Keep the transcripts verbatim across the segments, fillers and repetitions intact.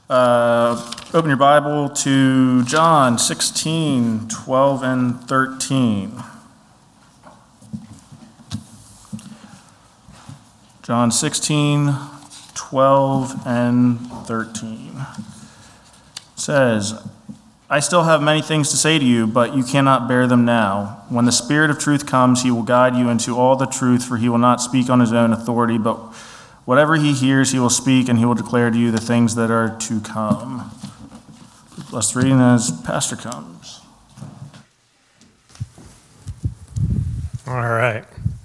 Uh, open your Bible to John sixteen, twelve, and thirteen. John sixteen, twelve, and thirteen. It says, I still have many things to say to you, but you cannot bear them now. When the Spirit of truth comes, he will guide you into all the truth, for he will not speak on his own authority, but whatever he hears, he will speak, and he will declare to you the things that are to come. Let's read as Pastor comes. All right.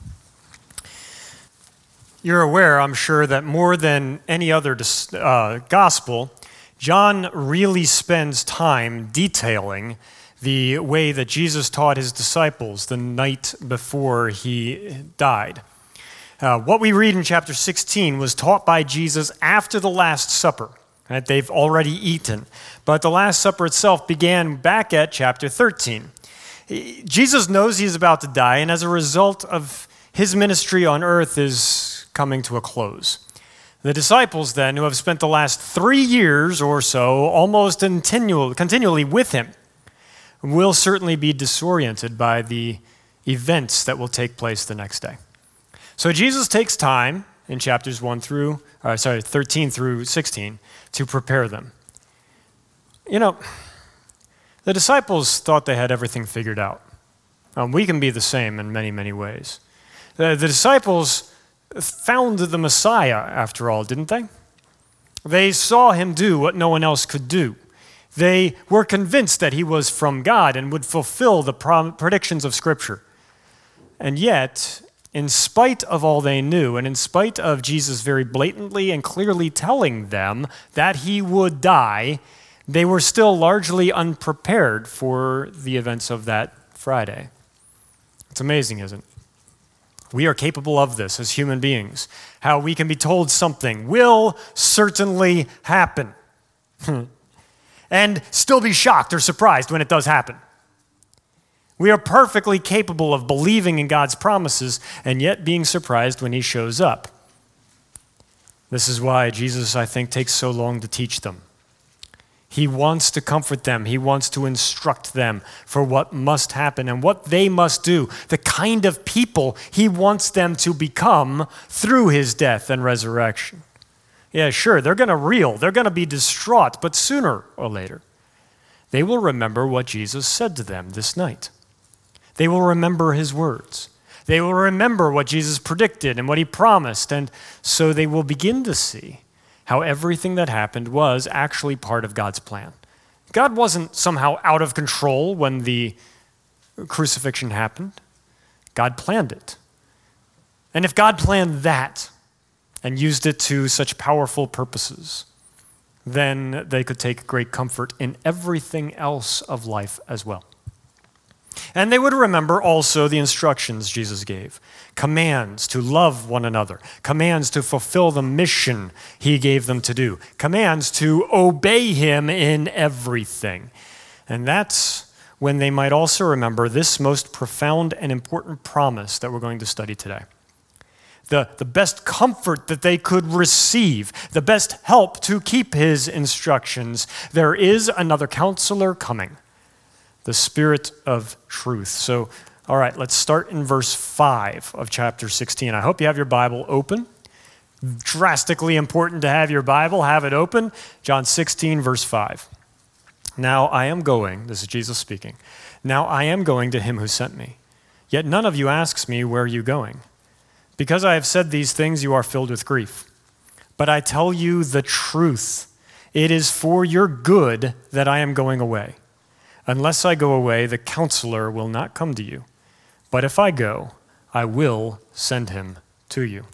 You're aware, I'm sure, that more than any other uh, gospel, John really spends time detailing the way that Jesus taught his disciples the night before he died. Uh, what we read in chapter sixteen was taught by Jesus after the Last Supper. Right? They've already eaten. But the Last Supper itself began back at chapter thirteen. Jesus knows he's about to die, and as a result of his ministry on earth is coming to a close. The disciples then, who have spent the last three years or so almost continual, continually with him, will certainly be disoriented by the events that will take place the next day. So Jesus takes time in chapters one through, uh, sorry, thirteen through sixteen to prepare them. You know, the disciples thought they had everything figured out. Um, we can be the same in many, many ways. The, the disciples found the Messiah, after all, didn't they? They saw him do what no one else could do. They were convinced that he was from God and would fulfill the predictions of Scripture. And yet, in spite of all they knew, and in spite of Jesus very blatantly and clearly telling them that he would die, they were still largely unprepared for the events of that Friday. It's amazing, isn't it? We are capable of this as human beings, how we can be told something will certainly happen and still be shocked or surprised when it does happen. We are perfectly capable of believing in God's promises and yet being surprised when he shows up. This is why Jesus, I think, takes so long to teach them. He wants to comfort them. He wants to instruct them for what must happen and what they must do, the kind of people he wants them to become through his death and resurrection. Yeah, sure, they're going to reel. They're going to be distraught, but sooner or later, they will remember what Jesus said to them this night. They will remember his words. They will remember what Jesus predicted and what he promised, and so they will begin to see how everything that happened was actually part of God's plan. God wasn't somehow out of control when the crucifixion happened. God planned it. And if God planned that and used it to such powerful purposes, then they could take great comfort in everything else of life as well. And they would remember also the instructions Jesus gave, commands to love one another, commands to fulfill the mission he gave them to do, commands to obey him in everything. And that's when they might also remember this most profound and important promise that we're going to study today. The, the best comfort that they could receive, the best help to keep his instructions. There is another counselor coming, the Spirit of truth. So, all right, let's start in verse five of chapter sixteen. I hope you have your Bible open. Drastically important to have your Bible, have it open. John sixteen, verse five. Now I am going, this is Jesus speaking, now I am going to him who sent me. Yet none of you asks me, where are you going? Because I have said these things, you are filled with grief. But I tell you the truth. It is for your good that I am going away. Unless I go away, the counselor will not come to you. But if I go, I will send him to you.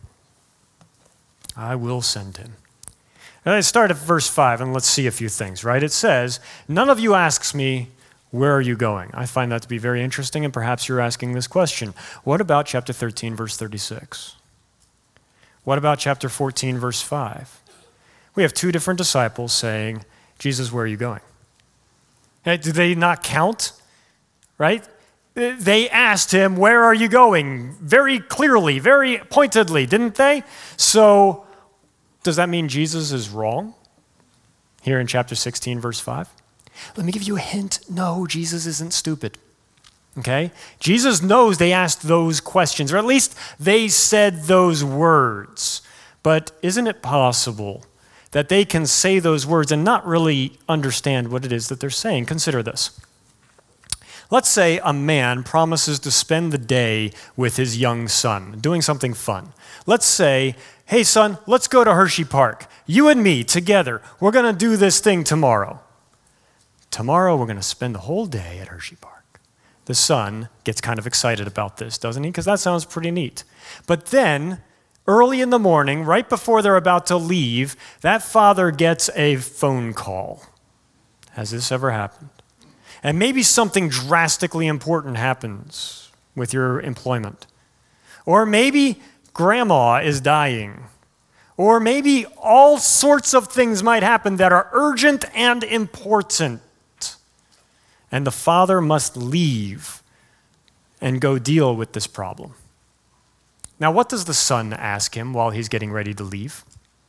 I will send him. And I start at verse five, and let's see a few things, right? It says, none of you asks me, where are you going? I find that to be very interesting, and perhaps you're asking this question. What about chapter thirteen, verse thirty-six? What about chapter fourteen, verse five? We have two different disciples saying, Jesus, where are you going? Hey, do they not count? Right? They asked him, where are you going? Very clearly, very pointedly, didn't they? So, does that mean Jesus is wrong? here in chapter sixteen, verse five? Let me give you a hint. No, Jesus isn't stupid. Okay? Jesus knows they asked those questions, or at least they said those words. But isn't it possible that they can say those words and not really understand what it is that they're saying? Consider this. Let's say a man promises to spend the day with his young son, doing something fun. Let's say, hey son, let's go to Hershey Park. You and me together, we're going to do this thing tomorrow. Tomorrow we're going to spend the whole day at Hershey Park. The son gets kind of excited about this, doesn't he? Because that sounds pretty neat. But then, early in the morning, right before they're about to leave, that father gets a phone call. Has this ever happened? And maybe something drastically important happens with your employment. Or maybe grandma is dying. Or maybe all sorts of things might happen that are urgent and important. And the father must leave and go deal with this problem. Now, what does the son ask him while he's getting ready to leave?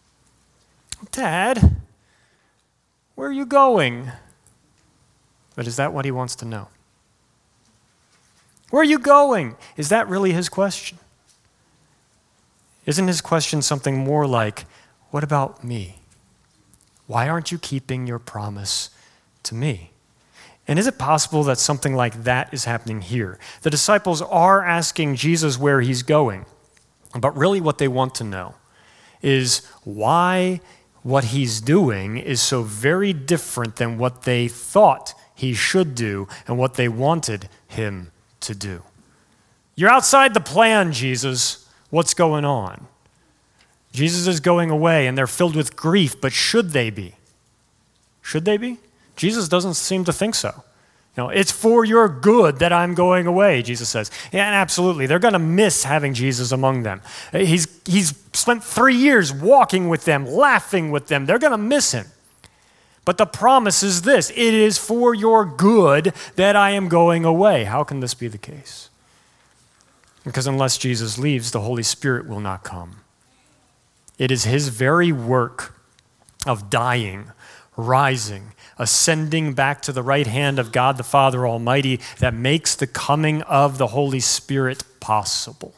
Dad, where are you going? But is that what he wants to know? Where are you going? Is that really his question? Isn't his question something more like, what about me? Why aren't you keeping your promise to me? And is it possible that something like that is happening here? The disciples are asking Jesus where he's going, but really what they want to know is why what he's doing is so very different than what they thought he should do and what they wanted him to do. You're outside the plan, Jesus. What's going on? Jesus is going away and they're filled with grief, but should they be? Should they be? Jesus doesn't seem to think so. You know, it's for your good that I'm going away, Jesus says. Yeah, and absolutely, they're going to miss having Jesus among them. He's, he's spent three years walking with them, laughing with them. They're going to miss him. But the promise is this: it is for your good that I am going away. How can this be the case? Because unless Jesus leaves, the Holy Spirit will not come. It is his very work of dying, rising, ascending back to the right hand of God the Father Almighty that makes the coming of the Holy Spirit possible.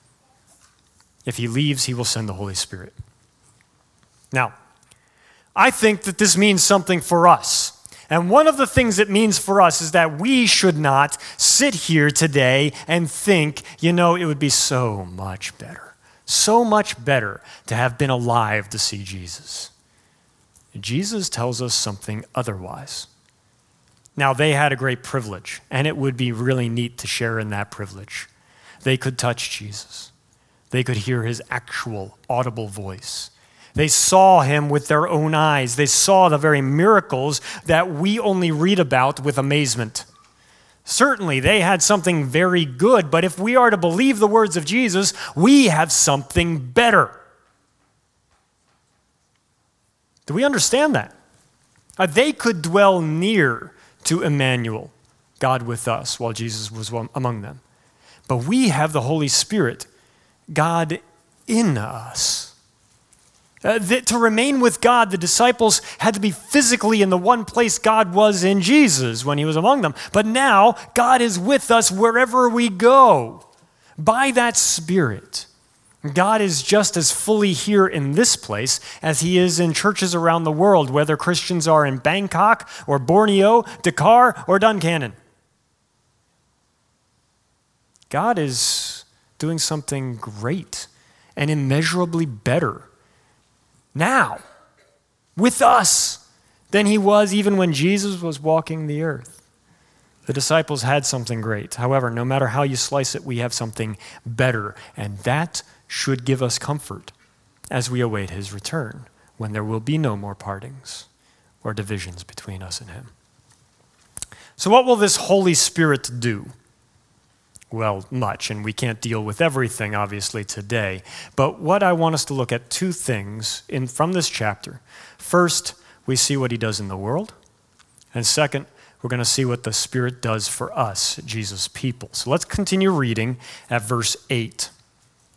If he leaves, he will send the Holy Spirit. Now, I think that this means something for us. And one of the things it means for us is that we should not sit here today and think, you know, it would be so much better, so much better to have been alive to see Jesus. Jesus tells us something otherwise. Now, they had a great privilege, and it would be really neat to share in that privilege. They could touch Jesus. They could hear his actual audible voice. They saw him with their own eyes. They saw the very miracles that we only read about with amazement. Certainly, they had something very good, but if we are to believe the words of Jesus, we have something better. Do we understand that? Uh, they could dwell near to Emmanuel, God with us, while Jesus was among them. But we have the Holy Spirit, God in us. Uh, that to remain with God, the disciples had to be physically in the one place God was in Jesus when he was among them. But now, God is with us wherever we go by that Spirit. God is just as fully here in this place as he is in churches around the world, whether Christians are in Bangkok or Borneo, Dakar or Duncannon. God is doing something great and immeasurably better now with us than he was even when Jesus was walking the earth. The disciples had something great. However, no matter how you slice it, we have something better, and that should give us comfort as we await his return, when there will be no more partings or divisions between us and him. So what will this Holy Spirit do? Well, much, and we can't deal with everything, obviously, today. But what I want us to look at, two things in, from this chapter. First, we see what he does in the world. And second, we're going to see what the Spirit does for us, Jesus' people. So let's continue reading at verse eight.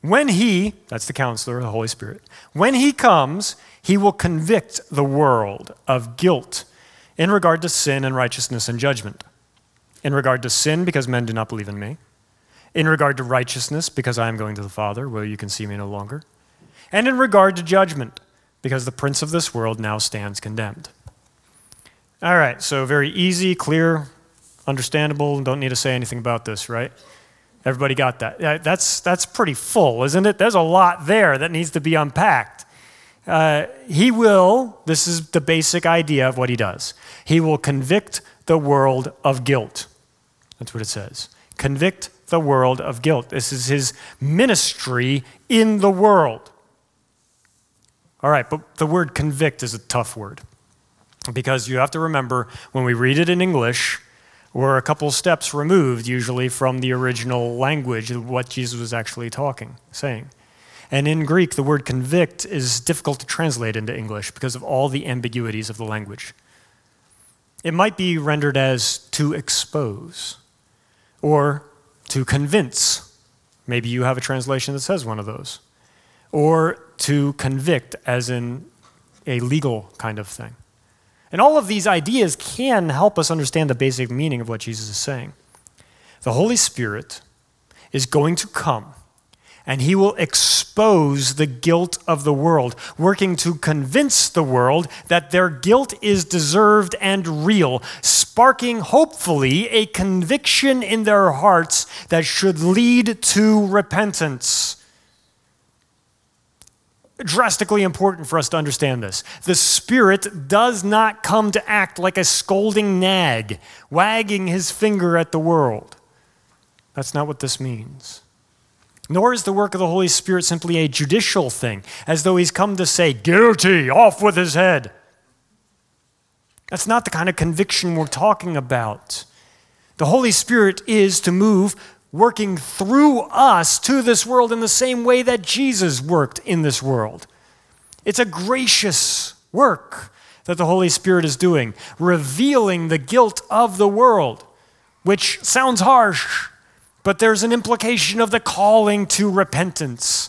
When he, that's the counselor, the Holy Spirit, when he comes, he will convict the world of guilt in regard to sin and righteousness and judgment. In regard to sin, because men do not believe in me. In regard to righteousness, because I am going to the Father, where you can see me no longer. And in regard to judgment, because the prince of this world now stands condemned. All right, so very easy, clear, understandable, don't need to say anything about this, right? Everybody got that? That's, that's pretty full, isn't it? There's a lot there that needs to be unpacked. Uh, he will, this is the basic idea of what he does. He will convict the world of guilt. That's what it says. Convict the world of guilt. This is his ministry in the world. All right, but the word convict is a tough word because you have to remember when we read it in English, we're a couple steps removed usually from the original language of what Jesus was actually talking, saying. And in Greek, the word convict is difficult to translate into English because of all the ambiguities of the language. It might be rendered as to expose or to convince. Maybe you have a translation that says one of those. Or to convict, as in a legal kind of thing. And all of these ideas can help us understand the basic meaning of what Jesus is saying. The Holy Spirit is going to come, and he will expose the guilt of the world, working to convince the world that their guilt is deserved and real, sparking, hopefully, a conviction in their hearts that should lead to repentance. Drastically important for us to understand this. The Spirit does not come to act like a scolding nag, wagging his finger at the world. That's not what this means. Nor is the work of the Holy Spirit simply a judicial thing, as though he's come to say, guilty, off with his head. That's not the kind of conviction we're talking about. The Holy Spirit is to move working through us to this world in the same way that Jesus worked in this world. It's a gracious work that the Holy Spirit is doing, revealing the guilt of the world, which sounds harsh, but there's an implication of the calling to repentance.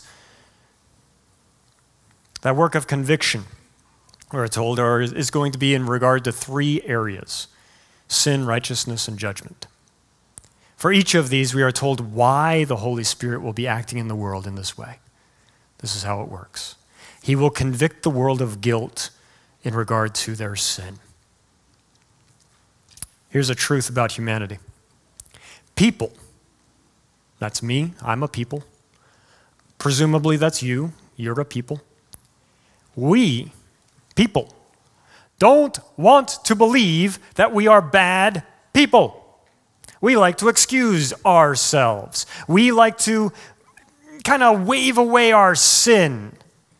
That work of conviction, we're told, is going to be in regard to three areas: sin, righteousness, and judgment. For each of these, we are told why the Holy Spirit will be acting in the world in this way. This is how it works. He will convict the world of guilt in regard to their sin. Here's a truth about humanity. People, that's me, I'm a people. Presumably that's you, you're a people. We, people, don't want to believe that we are bad people. We like to excuse ourselves. We like to kind of wave away our sin.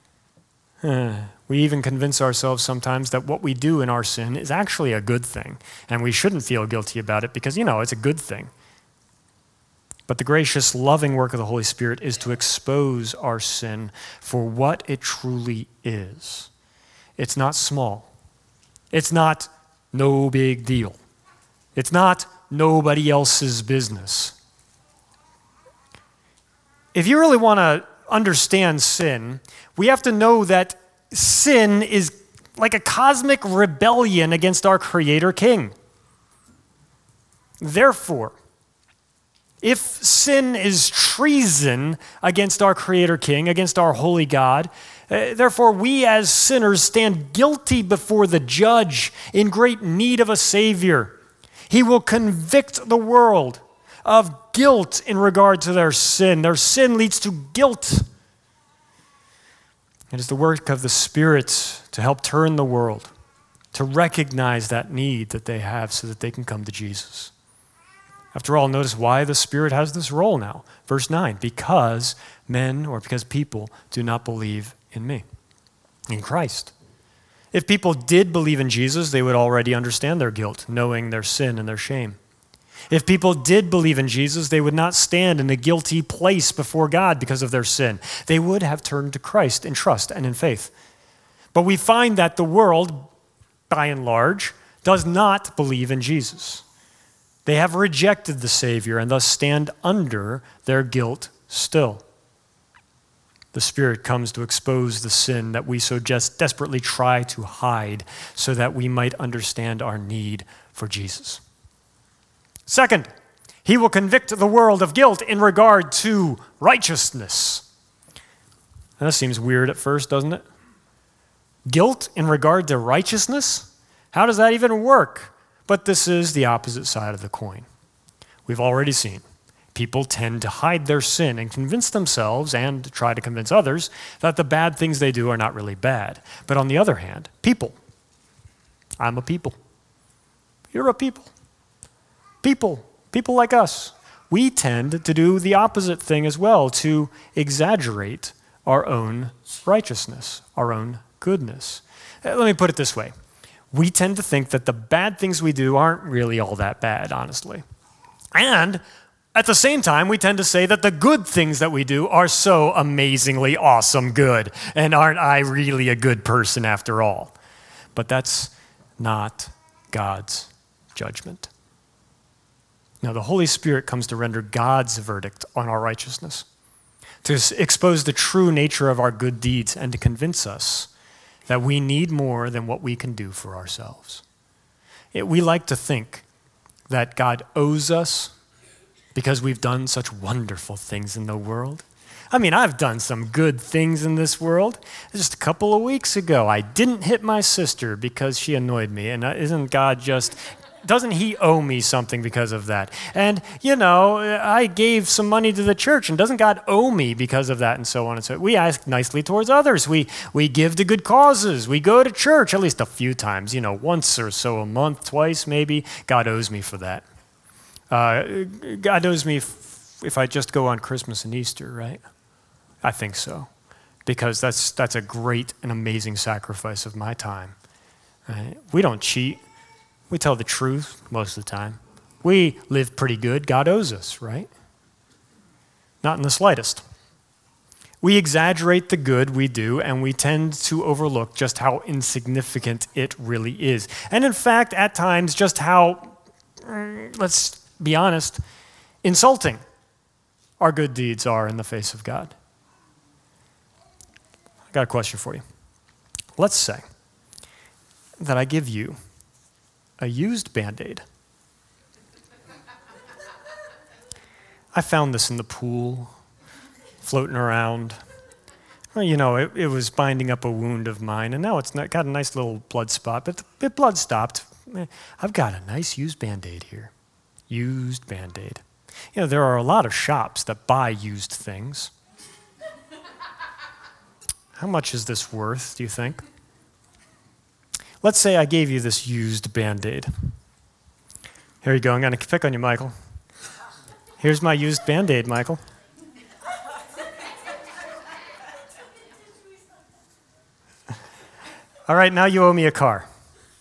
We even convince ourselves sometimes that what we do in our sin is actually a good thing, and we shouldn't feel guilty about it because, you know, it's a good thing. But the gracious, loving work of the Holy Spirit is to expose our sin for what it truly is. It's not small. It's not no big deal. It's not nobody else's business. If you really want to understand sin, we have to know that sin is like a cosmic rebellion against our Creator King. Therefore, if sin is treason against our Creator King, against our holy God, uh, therefore we as sinners stand guilty before the judge in great need of a Savior. He will convict the world of guilt in regard to their sin. Their sin leads to guilt. It is the work of the Spirit to help turn the world, to recognize that need that they have so that they can come to Jesus. After all, notice why the Spirit has this role now. Verse nine, because men or because people do not believe in me, in Christ. If people did believe in Jesus, they would already understand their guilt, knowing their sin and their shame. If people did believe in Jesus, they would not stand in a guilty place before God because of their sin. They would have turned to Christ in trust and in faith. But we find that the world, by and large, does not believe in Jesus. They have rejected the Savior and thus stand under their guilt still. The Spirit comes to expose the sin that we so just desperately try to hide so that we might understand our need for Jesus. Second, he will convict the world of guilt in regard to righteousness. That seems weird at first, doesn't it? Guilt in regard to righteousness? How does that even work? But this is the opposite side of the coin. We've already seen people tend to hide their sin and convince themselves and try to convince others that the bad things they do are not really bad. But on the other hand, people, I'm a people. You're a people. People, people like us, we tend to do the opposite thing as well, to exaggerate our own righteousness, our own goodness. Let me put it this way. We tend to think that the bad things we do aren't really all that bad, honestly. And at the same time, we tend to say that the good things that we do are so amazingly awesome good, and aren't I really a good person after all? But that's not God's judgment. Now, the Holy Spirit comes to render God's verdict on our righteousness, to expose the true nature of our good deeds, and to convince us that we need more than what we can do for ourselves. It, we like to think that God owes us because we've done such wonderful things in the world. I mean, I've done some good things in this world. Just a couple of weeks ago, I didn't hit my sister because she annoyed me, and isn't God just... Doesn't he owe me something because of that? And, you know, I gave some money to the church, and doesn't God owe me because of that, and so on and so on. We act nicely towards others. We we give to good causes. We go to church at least a few times, you know, once or so a month, twice maybe. God owes me for that. Uh, God owes me if, if I just go on Christmas and Easter, right? I think so, because that's that's a great and amazing sacrifice of my time. Right? We don't cheat. We tell the truth most of the time. We live pretty good. God owes us, right? Not in the slightest. We exaggerate the good we do, and we tend to overlook just how insignificant it really is. And in fact, at times, just how, let's be honest, insulting our good deeds are in the face of God. I got a question for you. Let's say that I give you a used Band-Aid. I found this in the pool, floating around. Well, you know, it, it was binding up a wound of mine, and now it's not, got a nice little blood spot, but the, the blood stopped. I've got a nice used Band-Aid here. Used Band-Aid. You know, there are a lot of shops that buy used things. How much is this worth, do you think? Let's say I gave you this used Band-Aid. Here you go. I'm going to pick on you, Michael. Here's my used Band-Aid, Michael. All right, now you owe me a car.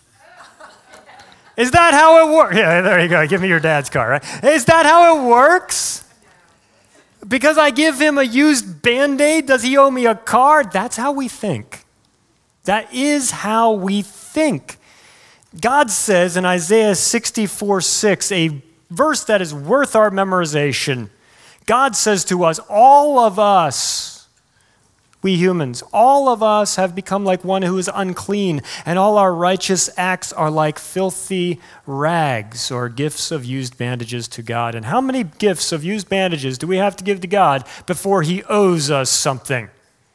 Is that how it works? Yeah, there you go. Give me your dad's car, right? Is that how it works? Because I give him a used Band-Aid, does he owe me a car? That's how we think. That is how we think. God says in Isaiah sixty-four six, a verse that is worth our memorization, God says to us, all of us, we humans, all of us have become like one who is unclean, and all our righteous acts are like filthy rags, or gifts of used bandages to God. And how many gifts of used bandages do we have to give to God before he owes us something?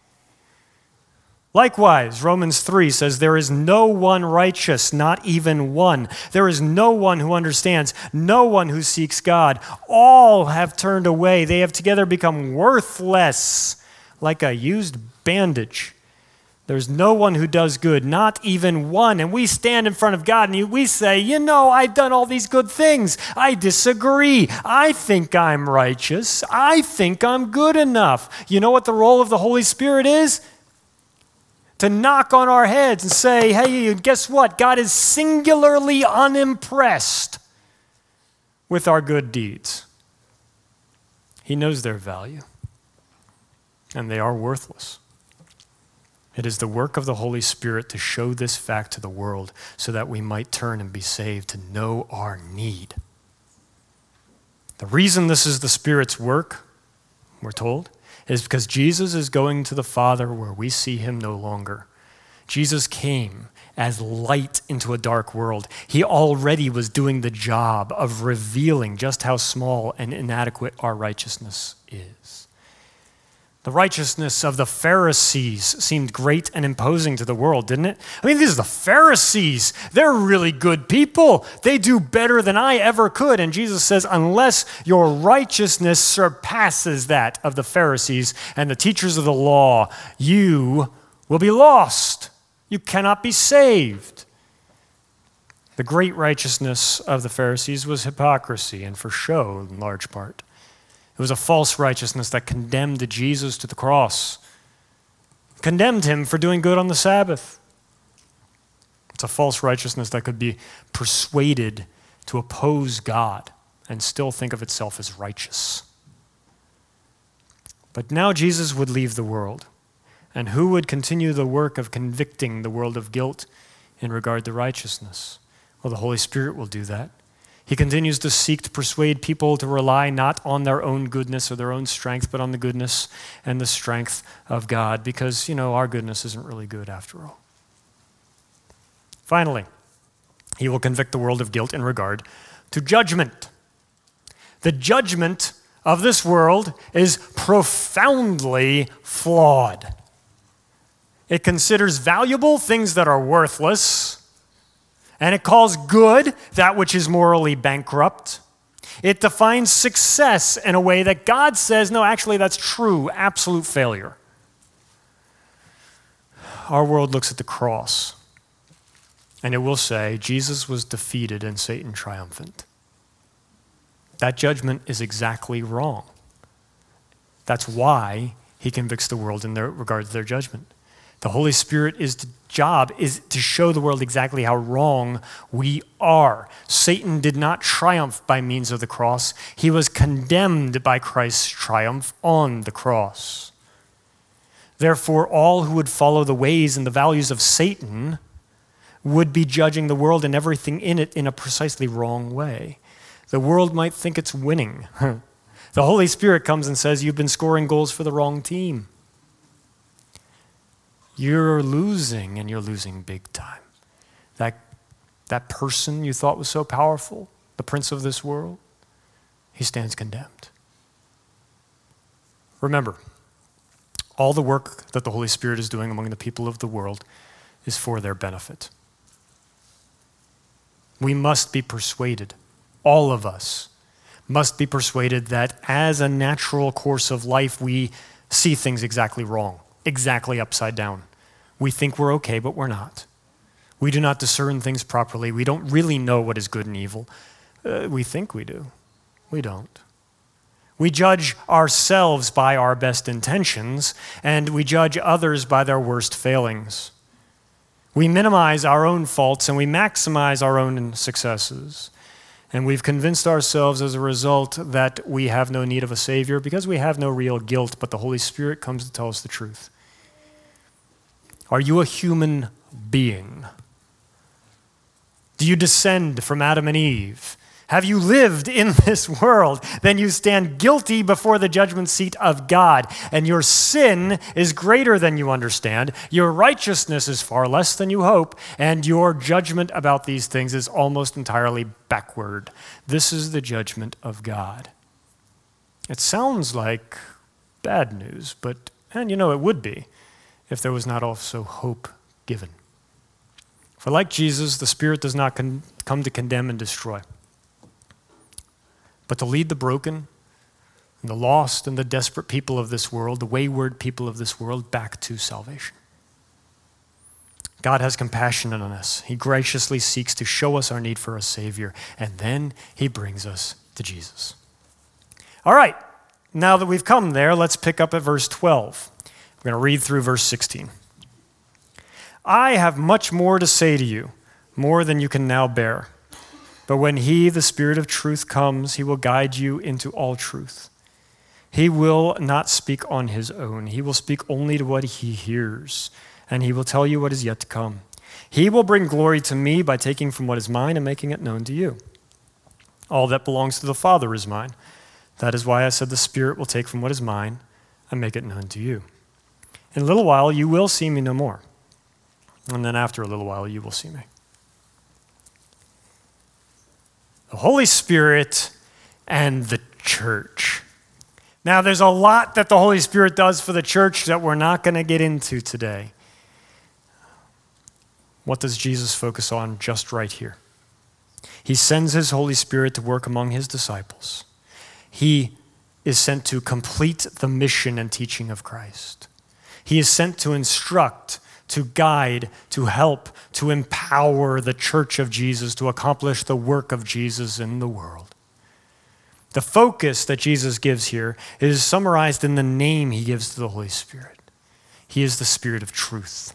Likewise, Romans three says, there is no one righteous, not even one. There is no one who understands, no one who seeks God. All have turned away. They have together become worthless, like a used bandage. There's no one who does good, not even one. And we stand in front of God and we say, you know, I've done all these good things. I disagree. I think I'm righteous. I think I'm good enough. You know what the role of the Holy Spirit is? To knock on our heads and say, hey, guess what? God is singularly unimpressed with our good deeds. He knows their value, and they are worthless. It is the work of the Holy Spirit to show this fact to the world so that we might turn and be saved, to know our need. The reason this is the Spirit's work, we're told, is because Jesus is going to the Father where we see him no longer. Jesus came as light into a dark world. He already was doing the job of revealing just how small and inadequate our righteousness is. The righteousness of the Pharisees seemed great and imposing to the world, didn't it? I mean, these are the Pharisees. They're really good people. They do better than I ever could. And Jesus says, unless your righteousness surpasses that of the Pharisees and the teachers of the law, you will be lost. You cannot be saved. The great righteousness of the Pharisees was hypocrisy and for show in large part. It was a false righteousness that condemned Jesus to the cross, condemned him for doing good on the Sabbath. It's a false righteousness that could be persuaded to oppose God and still think of itself as righteous. But now Jesus would leave the world. And who would continue the work of convicting the world of guilt in regard to righteousness? Well, the Holy Spirit will do that. He continues to seek to persuade people to rely not on their own goodness or their own strength, but on the goodness and the strength of God, because, you know, our goodness isn't really good after all. Finally, he will convict the world of guilt in regard to judgment. The judgment of this world is profoundly flawed. It considers valuable things that are worthless, and it calls good that which is morally bankrupt. It defines success in a way that God says, no, actually that's true, absolute failure. Our world looks at the cross, and it will say, Jesus was defeated and Satan triumphant. That judgment is exactly wrong. That's why he convicts the world in their, regard to their judgment. The Holy Spirit's job is to show the world exactly how wrong we are. Satan did not triumph by means of the cross. He was condemned by Christ's triumph on the cross. Therefore, all who would follow the ways and the values of Satan would be judging the world and everything in it in a precisely wrong way. The world might think it's winning. The Holy Spirit comes and says, you've been scoring goals for the wrong team. You're losing, and you're losing big time. That, that person you thought was so powerful, the prince of this world, he stands condemned. Remember, all the work that the Holy Spirit is doing among the people of the world is for their benefit. We must be persuaded, all of us must be persuaded that as a natural course of life, we see things exactly wrong. Exactly upside down. We think we're okay, but we're not. We do not discern things properly. We don't really know what is good and evil. Uh, we think we do. We don't. We judge ourselves by our best intentions, and we judge others by their worst failings. We minimize our own faults, and we maximize our own successes. And we've convinced ourselves as a result that we have no need of a Savior because we have no real guilt, but the Holy Spirit comes to tell us the truth. Are you a human being? Do you descend from Adam and Eve? Have you lived in this world? Then you stand guilty before the judgment seat of God, and your sin is greater than you understand. Your righteousness is far less than you hope, and your judgment about these things is almost entirely backward. This is the judgment of God. It sounds like bad news, but, and you know, it would be if there was not also hope given. For like Jesus, the Spirit does not con- come to condemn and destroy, but to lead the broken and the lost and the desperate people of this world, the wayward people of this world, back to salvation. God has compassion on us. He graciously seeks to show us our need for a Savior, and then he brings us to Jesus. All right, now that we've come there, let's pick up at verse twelve. We're going to read through verse sixteen. I have much more to say to you, more than you can now bear. But when he, the Spirit of truth, comes, he will guide you into all truth. He will not speak on his own. He will speak only to what he hears, and he will tell you what is yet to come. He will bring glory to me by taking from what is mine and making it known to you. All that belongs to the Father is mine. That is why I said the Spirit will take from what is mine and make it known to you. In a little while, you will see me no more. And then after a little while, you will see me. The Holy Spirit and the church. Now, there's a lot that the Holy Spirit does for the church that we're not going to get into today. What does Jesus focus on just right here? He sends his Holy Spirit to work among his disciples. He is sent to complete the mission and teaching of Christ. He is sent to instruct, to guide, to help, to empower the church of Jesus to accomplish the work of Jesus in the world. The focus that Jesus gives here is summarized in the name he gives to the Holy Spirit. He is the Spirit of truth.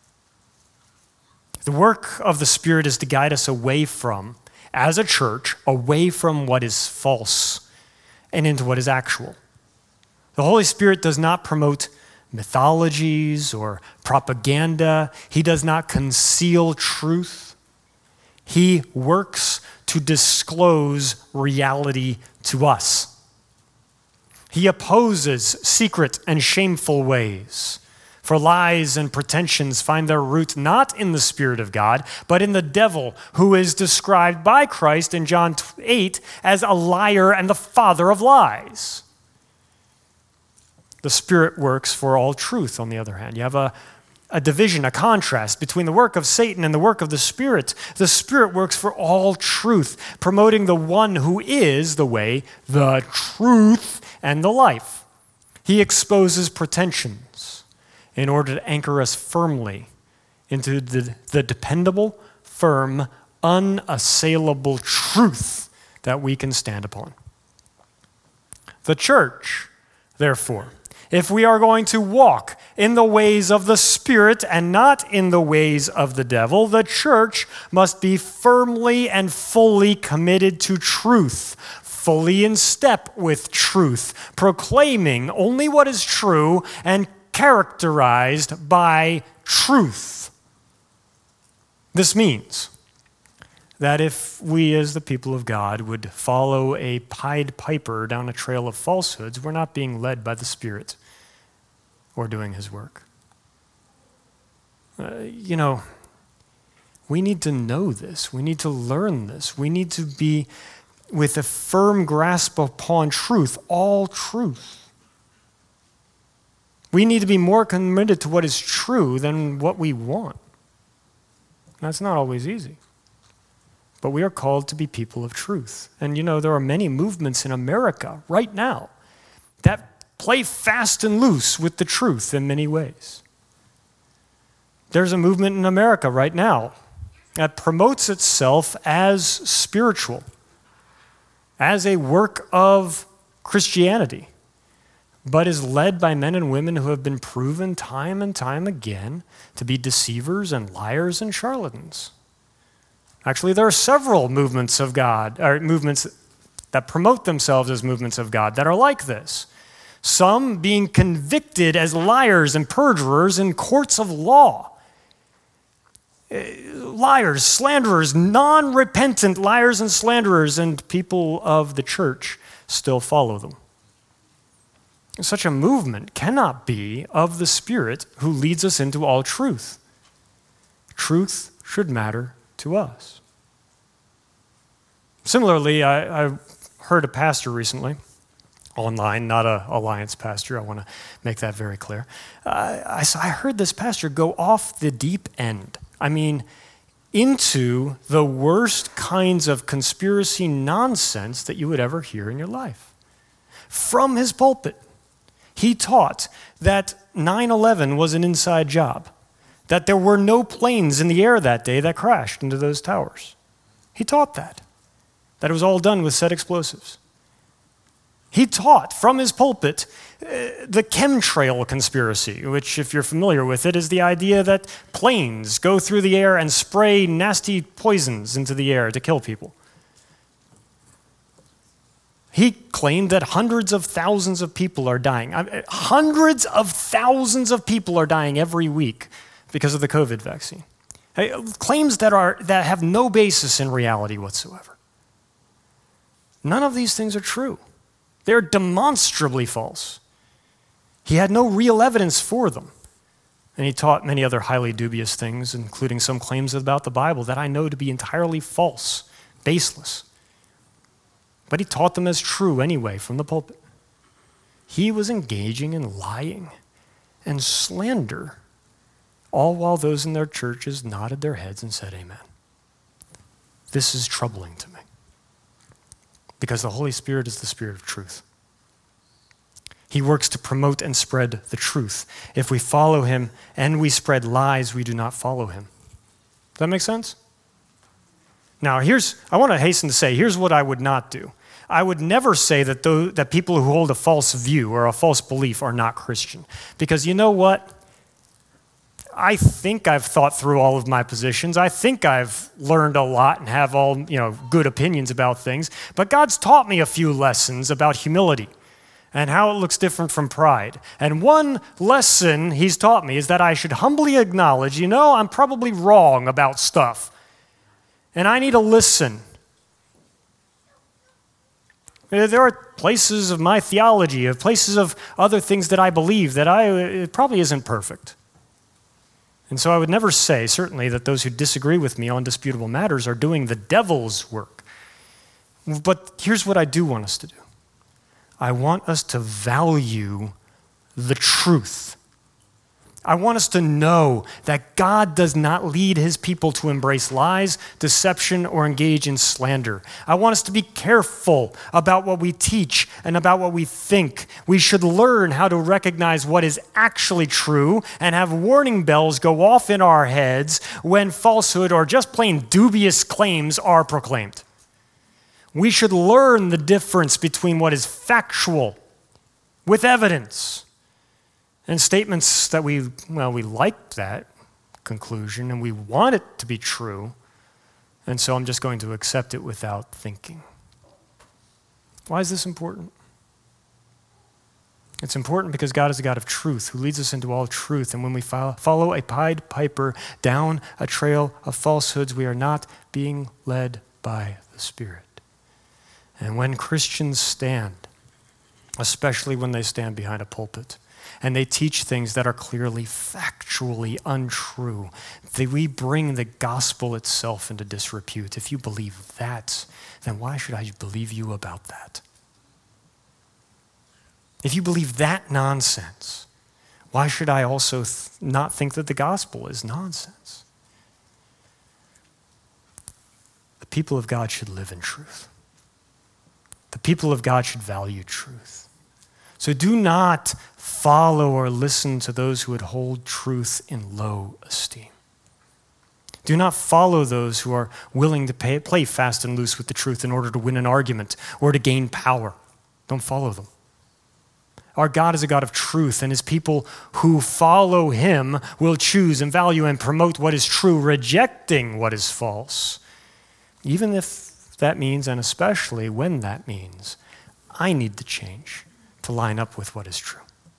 The work of the Spirit is to guide us away from, as a church, away from what is false and into what is actual. The Holy Spirit does not promote mythologies or propaganda. He does not conceal truth. He works to disclose reality to us. He opposes secret and shameful ways. For lies and pretensions find their root not in the Spirit of God, but in the devil, who is described by Christ in John eight as a liar and the father of lies. The Spirit works for all truth, on the other hand. You have a, a division, a contrast between the work of Satan and the work of the Spirit. The Spirit works for all truth, promoting the one who is the way, the truth, and the life. He exposes pretensions in order to anchor us firmly into the, the dependable, firm, unassailable truth that we can stand upon. The church, therefore, if we are going to walk in the ways of the Spirit and not in the ways of the devil, the church must be firmly and fully committed to truth, fully in step with truth, proclaiming only what is true and characterized by truth. This means that if we as the people of God would follow a Pied Piper down a trail of falsehoods, we're not being led by the Spirit or doing his work. Uh, you know, we need to know this. We need to learn this. We need to be with a firm grasp upon truth, all truth. We need to be more committed to what is true than what we want. That's not always easy. But we are called to be people of truth. And you know, there are many movements in America right now that play fast and loose with the truth in many ways. There's a movement in America right now that promotes itself as spiritual, as a work of Christianity, but is led by men and women who have been proven time and time again to be deceivers and liars and charlatans. Actually, there are several movements of God, or movements that promote themselves as movements of God that are like this. Some being convicted as liars and perjurers in courts of law. Liars, slanderers, non-repentant liars and slanderers, and people of the church still follow them. Such a movement cannot be of the Spirit who leads us into all truth. Truth should matter to us. Similarly, I, I heard a pastor recently, online, not a Alliance pastor, I want to make that very clear. Uh, I, I heard this pastor go off the deep end. I mean, into the worst kinds of conspiracy nonsense that you would ever hear in your life. From his pulpit, he taught that nine eleven was an inside job, that there were no planes in the air that day that crashed into those towers. He taught that, that it was all done with set explosives. He taught from his pulpit uh, the chemtrail conspiracy, which, if you're familiar with it, is the idea that planes go through the air and spray nasty poisons into the air to kill people. He claimed that hundreds of thousands of people are dying. Hundreds of thousands of people are dying every week because of the COVID vaccine. Claims that are that have no basis in reality whatsoever. None of these things are true. They're demonstrably false. He had no real evidence for them. And he taught many other highly dubious things, including some claims about the Bible that I know to be entirely false, baseless. But he taught them as true anyway from the pulpit. He was engaging in lying and slander, all while those in their churches nodded their heads and said amen. This is troubling to me because the Holy Spirit is the Spirit of truth. He works to promote and spread the truth. If we follow him and we spread lies, we do not follow him. Does that make sense? Now, here's, I want to hasten to say, here's what I would not do. I would never say that, those, that people who hold a false view or a false belief are not Christian. Because you know what? I think I've thought through all of my positions. I think I've learned a lot and have all, you know, good opinions about things. But God's taught me a few lessons about humility and how it looks different from pride. And one lesson he's taught me is that I should humbly acknowledge, you know, I'm probably wrong about stuff. And I need to listen. There are places of my theology, of places of other things that I believe that I, it probably isn't perfect. And so I would never say, certainly, that those who disagree with me on disputable matters are doing the devil's work. But here's what I do want us to do. I want us to value the truth. I want us to know that God does not lead his people to embrace lies, deception, or engage in slander. I want us to be careful about what we teach and about what we think. We should learn how to recognize what is actually true and have warning bells go off in our heads when falsehood or just plain dubious claims are proclaimed. We should learn the difference between what is factual with evidence and statements that we, well, we like that conclusion and we want it to be true, and so I'm just going to accept it without thinking. Why is this important? It's important because God is a God of truth who leads us into all truth, and when we follow a Pied Piper down a trail of falsehoods, we are not being led by the Spirit. And when Christians stand, especially when they stand behind a pulpit, and they teach things that are clearly factually untrue, that we bring the gospel itself into disrepute. If you believe that, then why should I believe you about that? If you believe that nonsense, why should I also th- not think that the gospel is nonsense? The people of God should live in truth. The people of God should value truth. So do not follow or listen to those who would hold truth in low esteem. Do not follow those who are willing to pay, play fast and loose with the truth in order to win an argument or to gain power. Don't follow them. Our God is a God of truth, and his people who follow him will choose and value and promote what is true, rejecting what is false, even if that means, and especially when that means, I need to change to line up with what is true.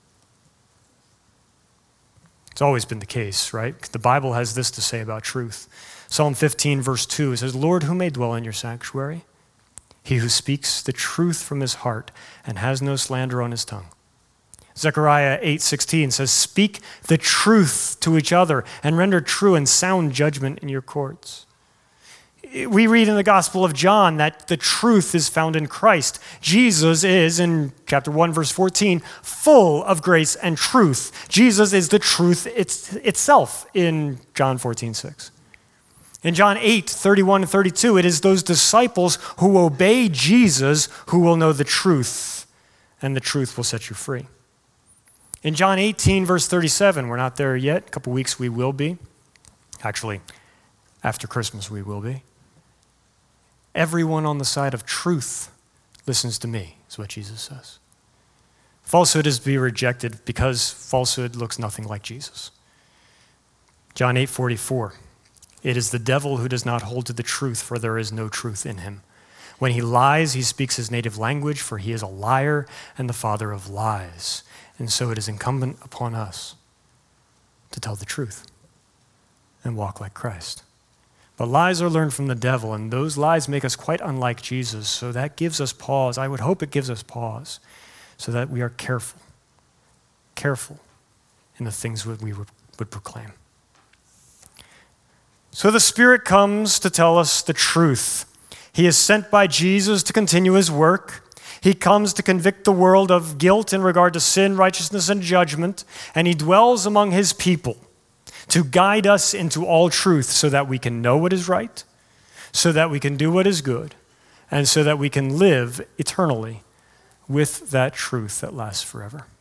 It's always been the case, right? The Bible has this to say about truth. Psalm fifteen, verse two, it says, Lord, who may dwell in your sanctuary? He who speaks the truth from his heart and has no slander on his tongue. Zechariah eight sixteen says, speak the truth to each other and render true and sound judgment in your courts. We read in the Gospel of John that the truth is found in Christ. Jesus is, in chapter one, verse fourteen, full of grace and truth. Jesus is the truth it's, itself in John fourteen six. In John eight thirty-one and thirty-two, it is those disciples who obey Jesus who will know the truth, and the truth will set you free. In John eighteen, verse thirty-seven, we're not there yet. A couple weeks we will be. Actually, after Christmas we will be. Everyone on the side of truth listens to me, is what Jesus says. Falsehood is to be rejected because falsehood looks nothing like Jesus. John eight forty-four, it is the devil who does not hold to the truth, for there is no truth in him. When he lies, he speaks his native language, for he is a liar and the father of lies. And so it is incumbent upon us to tell the truth and walk like Christ. But lies are learned from the devil, and those lies make us quite unlike Jesus, so that gives us pause. I would hope it gives us pause so that we are careful careful in the things that we would proclaim. So the Spirit comes to tell us the truth. He is sent by Jesus to continue his work. He comes to convict the world of guilt in regard to sin, righteousness, and judgment, and he dwells among his people to guide us into all truth so that we can know what is right, so that we can do what is good, and so that we can live eternally with that truth that lasts forever.